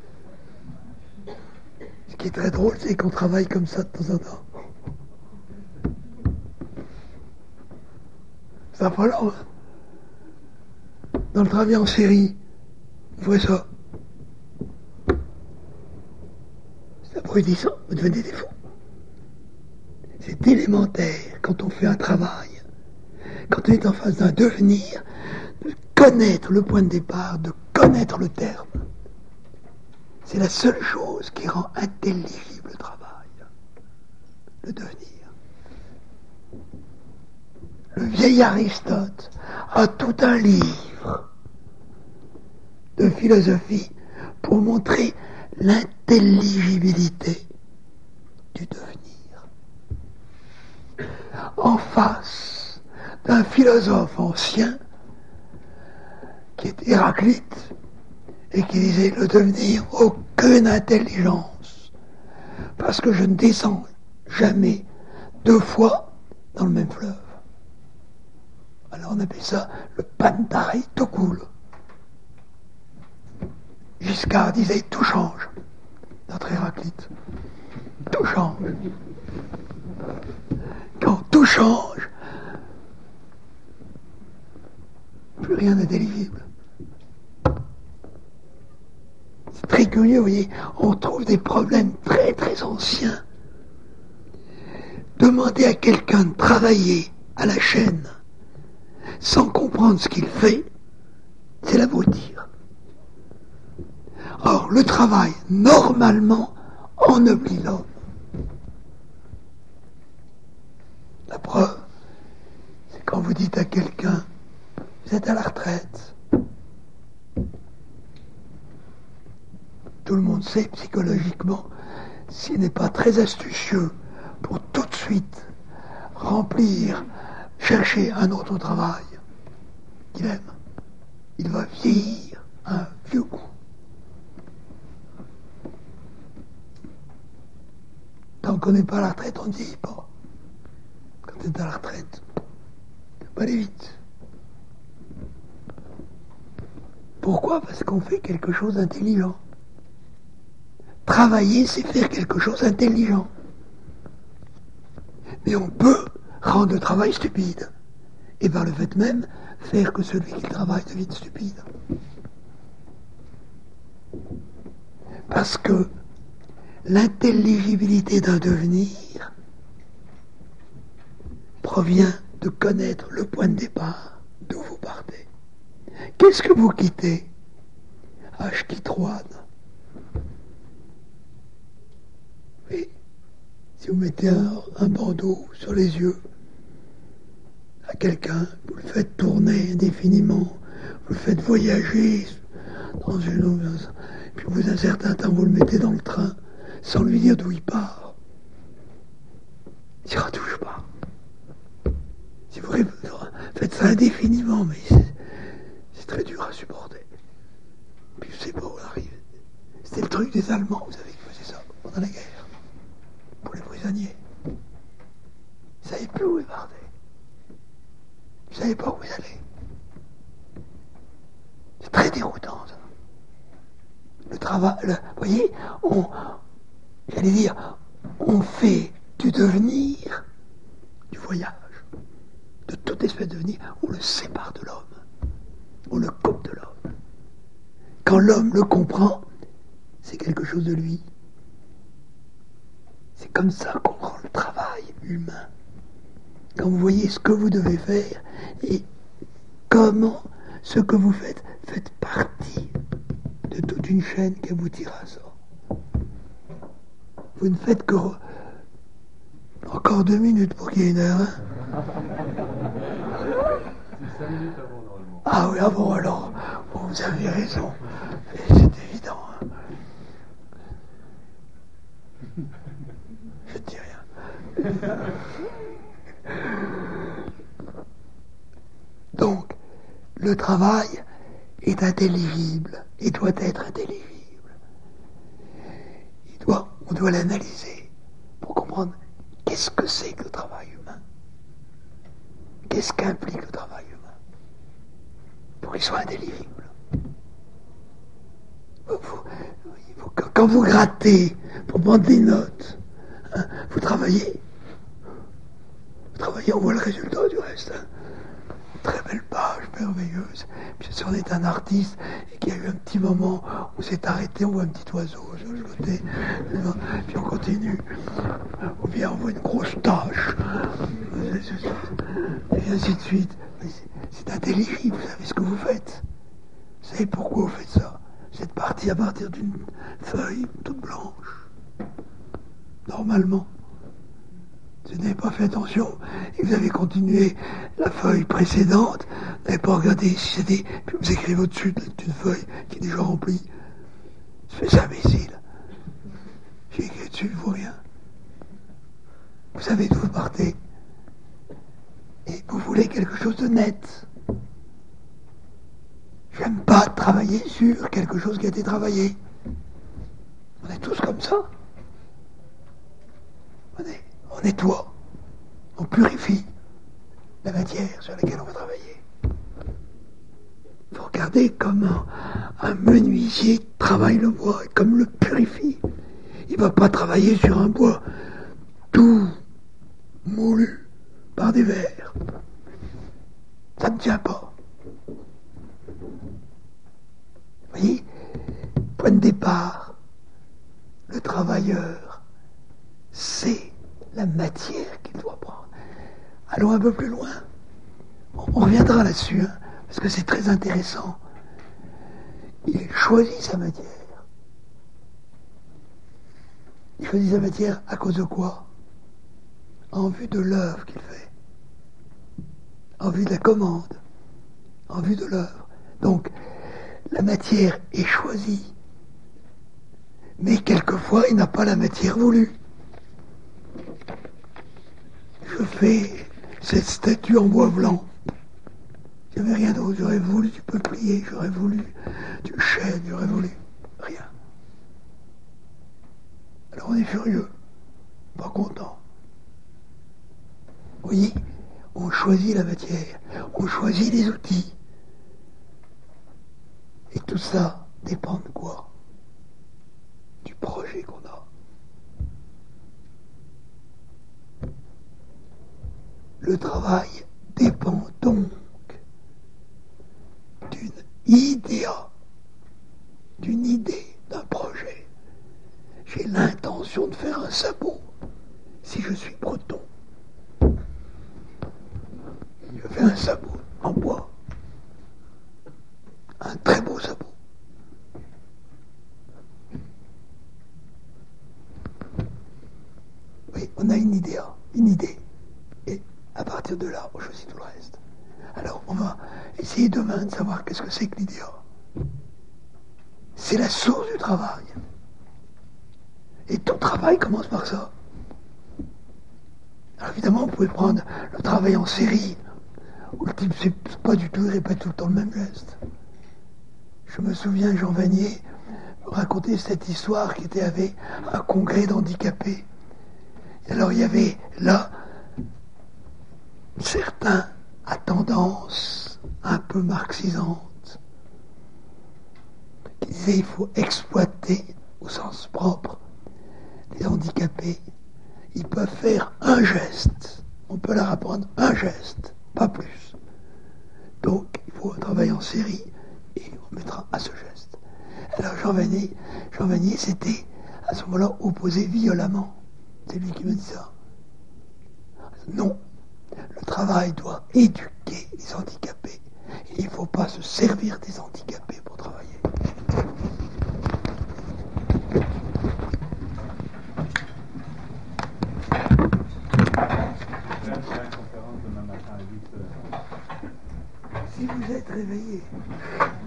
Ce qui est très drôle, c'est qu'on travaille comme ça de temps en temps. Ça pas long, hein? Dans le travail en série, vous voyez ça. C'est abrutissant, vous devenez des fous. C'est élémentaire quand on fait un travail, quand on est en face d'un devenir, de connaître le point de départ, de connaître le terme. C'est la seule chose qui rend intelligible le travail, le devenir. Le vieil Aristote a tout un livre de philosophie pour montrer l'intelligibilité du devenir. En face d'un philosophe ancien qui est Héraclite et qui disait le devenir aucune intelligence parce que je ne descends jamais deux fois dans le même fleuve. Alors on appelle ça le pantarei tout cool. Giscard disait tout change. Notre Héraclite. Tout change. Quand tout change, plus rien n'est intelligible. C'est très curieux, vous voyez, on trouve des problèmes très très anciens. Demander à quelqu'un de travailler à la chaîne sans comprendre ce qu'il fait, c'est l'abrutir. Or, le travail, normalement, ennoblit l'homme. La preuve, c'est quand vous dites à quelqu'un, vous êtes à la retraite. Tout le monde sait psychologiquement, s'il n'est pas très astucieux pour tout de suite remplir, chercher un autre travail qu'il aime, il va vieillir un vieux coup. Tant qu'on n'est pas à la retraite, on ne vieillit pas. Quand on est à la retraite, ça va aller vite. Pourquoi? Parce qu'on fait quelque chose d'intelligent. Travailler, c'est faire quelque chose d'intelligent. Mais on peut rendre le travail stupide. Et par le fait même, faire que celui qui travaille devienne stupide. Parce que l'intelligibilité d'un devenir provient de connaître le point de départ d'où vous partez. Qu'est-ce que vous quittez? Ah, je quitte Roanne. Oui, si vous mettez un, un bandeau sur les yeux à quelqu'un, vous le faites tourner indéfiniment, vous le faites voyager dans une... puis au bout d'un certain temps, vous le mettez dans le train, sans lui dire d'où il part. Il n'ira toujours pas. Si vous faites ça indéfiniment, mais c'est, c'est très dur à supporter. Puis je sais pas où on arrive. C'était le truc des Allemands, vous savez, qui faisaient ça pendant la guerre. Pour les prisonniers. Ils ne savaient plus où ils partaient. Ils ne savaient pas où ils allaient. C'est très déroutant, ça. Le travail, le, vous voyez, on, j'allais dire, on fait du devenir, du voyage, de toute espèce de devenir, on le sépare de l'homme. On le coupe de l'homme. Quand l'homme le comprend, c'est quelque chose de lui. C'est comme ça qu'on rend le travail humain. Quand vous voyez ce que vous devez faire et comment ce que vous faites fait partie de toute une chaîne qui aboutira à ça. Vous ne faites que... Re... Encore deux minutes pour qu'il y ait une heure. Hein. Ah oui, ah bon, alors, bon, vous avez raison. Et c'est évident. Hein. Je ne dis rien. Donc, le travail est intelligible et doit être intelligible. Il doit, on doit l'analyser pour comprendre qu'est-ce que c'est que le travail humain. Qu'est-ce qu'implique le travail humain pour qu'il soit intelligible. Vous, vous, vous, quand vous grattez pour prendre des notes, hein, vous travaillez. Vous travaillez, on voit le résultat du reste. Hein. Très belle page, merveilleuse. Puis si on est un artiste et qu'il y a eu un petit moment où c'est arrêté, on voit un petit oiseau sur le côté, puis on continue. Ou bien on voit une grosse tache, et ainsi de suite. Mais c'est, c'est intelligible, vous savez ce que vous faites. Vous savez pourquoi vous faites ça. C'est parti à partir d'une feuille toute blanche. Normalement. Si vous n'avez pas fait attention et vous avez continué la feuille précédente, vous n'avez pas regardé si c'était... Puis vous écrivez au-dessus d'une feuille qui est déjà remplie. C'est ça, imbécile. J'ai écrit dessus, je vois rien. Vous savez d'où vous partez. Et vous voulez quelque chose de net. J'aime pas travailler sur quelque chose qui a été travaillé. On est tous comme ça. On est... On nettoie, on purifie la matière sur laquelle on va travailler. Il faut regarder comment un menuisier travaille le bois et comme le purifie. Il ne va pas travailler sur un bois tout moulu par des vers. Ça ne tient pas. Vous voyez, point de départ, le travailleur sait la matière qu'il doit prendre. Allons un peu plus loin. On reviendra là-dessus, hein, parce que c'est très intéressant. Il choisit sa matière. Il choisit sa matière à cause de quoi? En vue de l'œuvre qu'il fait. En vue de la commande. En vue de l'œuvre. Donc, la matière est choisie. Mais quelquefois, il n'a pas la matière voulue. Je fais cette statue en bois blanc. J'avais rien d'autre. J'aurais voulu du peuplier, j'aurais voulu du chêne, j'aurais voulu rien. Alors on est furieux, pas content. Vous voyez, on choisit la matière, on choisit les outils. Et tout ça dépend de quoi? Du projet qu'on a. Le travail dépend donc d'une idée, d'une idée, d'un projet. J'ai l'intention de faire un sabot, si je suis breton. Je fais un sabot en bois. Un très beau sabot. Oui, on a une idée, une idée. Et à partir de là, on choisit tout le reste. Alors, on va essayer demain de savoir qu'est-ce que c'est que l'idéal. C'est la source du travail. Et tout travail commence par ça. Alors évidemment, vous pouvez prendre le travail en série, où le type, c'est pas du tout, il répète tout le temps le même geste. Je me souviens, Jean Vanier racontait cette histoire qui était avec un congrès d'handicapés. Et alors il y avait là certains à tendance un peu marxisante qui disaient il faut exploiter au sens propre les handicapés. Ils peuvent faire un geste, on peut leur apprendre un geste, pas plus. Donc il faut un travail en série et on mettra à ce geste. Alors Jean Vanier, Jean Vanier s'était à ce moment-là opposé violemment. C'est lui qui me dit ça. Non, le travail doit éduquer les handicapés. Et il ne faut pas se servir des handicapés pour travailler. Si vous êtes réveillé